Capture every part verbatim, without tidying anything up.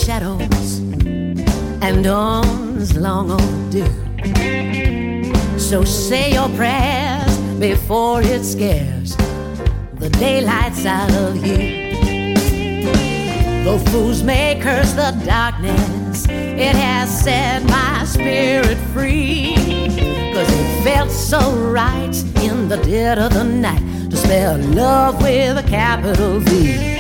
shadows and dawn's long overdue. So say your prayers before it scares the daylights out of you. Though fools may curse the darkness, it has set my spirit free. 'Cause it felt so right in the dead of the night to spell love with a capital V.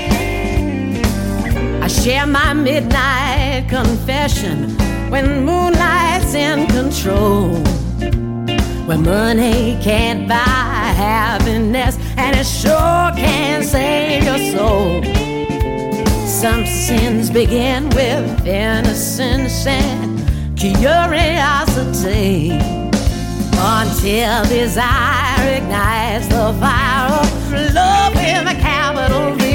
I share my midnight confession when moonlight's in control, when money can't buy happiness and it sure can't save your soul. Some sins begin with innocence and curiosity, until desire ignites the fire of love with a capital V.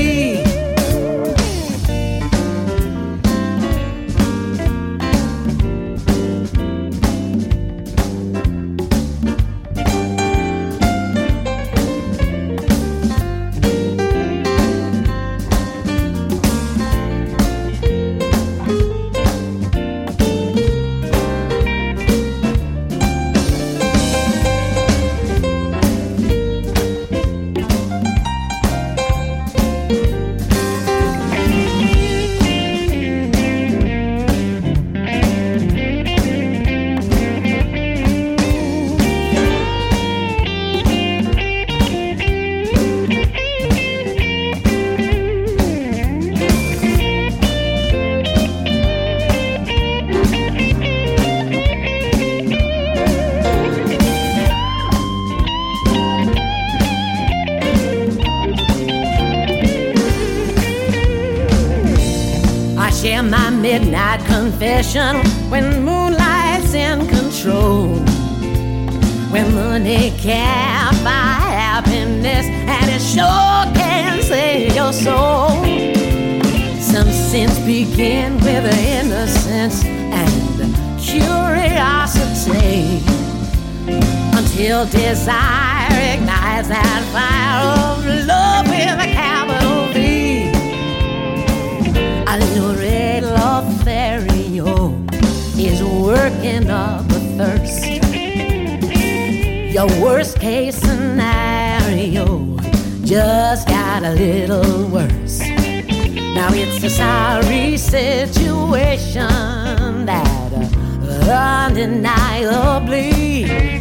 Share my midnight confession when moonlight's in control, when money can't buy happiness and it sure can save your soul. Some sins begin with innocence and curiosity, until desire ignites that fire of love with a capital V. Allure Lothario is working up a thirst. Your worst case scenario just got a little worse. Now it's a sorry situation that undeniably